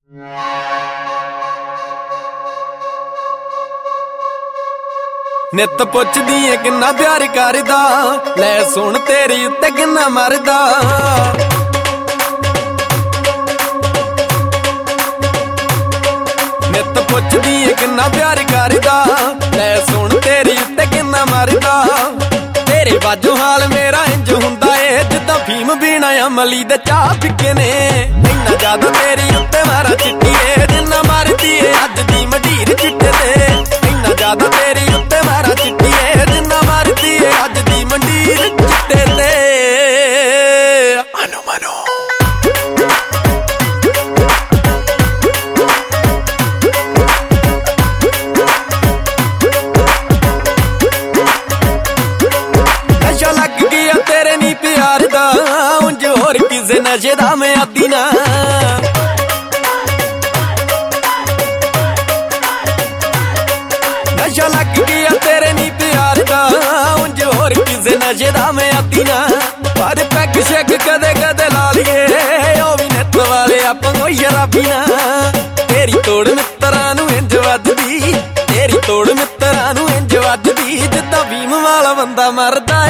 ਨਿੱਤ ਪੁੱਛਦੀ ਏ ਕਿੰਨਾ ਪਿਆਰ ਕਰਦਾ, ਲੈ ਸੁਣ ਤੇਰੀ ਉੱਤੇ ਕਿੰਨਾ ਮਰਦਾ। ਨਿੱਤ ਪੁੱਛਦੀ ਏ ਕਿੰਨਾ ਪਿਆਰ ਕਰਦਾ, ਲੈ ਸੁਣ ਤੇਰੀ ਉੱਤੇ ਕਿੰਨਾ ਮਰਦਾ। ਤੇਰੇ ਬਾਝੋਂ ਹਾਲ ਮੇਰਾ ਇੰਜ ਹੁੰਦਾ ਏ ਜਿੱਦਾਂ ਫੀਮ ਪੀਣਾ ਅਮਲੀ ਦੇ ਚਾਹ ਫਿੱਕੇ ਨੇ। ਇੰਨਾ ਜ਼ਿਆਦਾ ਤੇਰੀ ਉੱਤੇ ਮਾਰਾ ਚਿੱਟੀ ਏ ਜਿੰਨਾ ਮਾਰਦੀ ਏ ਅੱਜ ਦੀ ਮੰਡੀਰ ਚਿੱਟੇ ਤੇ। ਇੰਨਾ ਜ਼ਿਆਦਾ ਤੇਰੀ ਉੱਤੇ ਮਾਰਾ ਚਿੱਟੀ ਏ ਜਿੰਨਾ ਮਾਰਦੀ ਏ ਅੱਜ ਦੀ ਮੰਡੀਰ ਚਿੱਟੇ ਤੇ। ਮਨੋ ਮਨੋ ਨਸ਼ਾ ਲੱਗ ਗਿਆ ਤੇਰੇ ਨੀ ਪਿਆਰ ਦਾ, ਉਂਝ ਹੋਰ ਕਿਸੇ ਨਸ਼ੇ ਦਾ ਮੈਂ ਆਦੀ ਨਾ। ਨਸ਼ਾ ਲੱਗ ਗਿਆ ਤੇਰੇ ਨੀ ਪਿਆਰ ਦਾ, ਉਂਝ ਹੋਰ ਕਿਸੇ ਨਸ਼ੇ ਦਾ ਮੈਂ ਆਦੀ ਨਾ। ਪਰ ਪੈਗ ਸ਼ੈਗ ਕਦੇ ਕਦੇ ਲਾ ਲਈਏ, ਉਹ ਵੀ ਨਿੱਤ ਵਾਲੇ ਆਪਾਂ ਕੋਈ ਸ਼ਰਾਬੀ ਨਾ। ਤੇਰੀ ਤੋੜ ਮਿੱਤਰਾਂ ਨੂੰ ਇੰਝ ਵੱਜਦੀ, ਤੇਰੀ ਤੋੜ ਮਿੱਤਰਾਂ ਨੂੰ ਇੰਝ ਵੱਜਦੀ ਜਿੱਦਾਂ ਭੀਮ ਵਾਲਾ ਬੰਦਾ ਮਰਦਾ।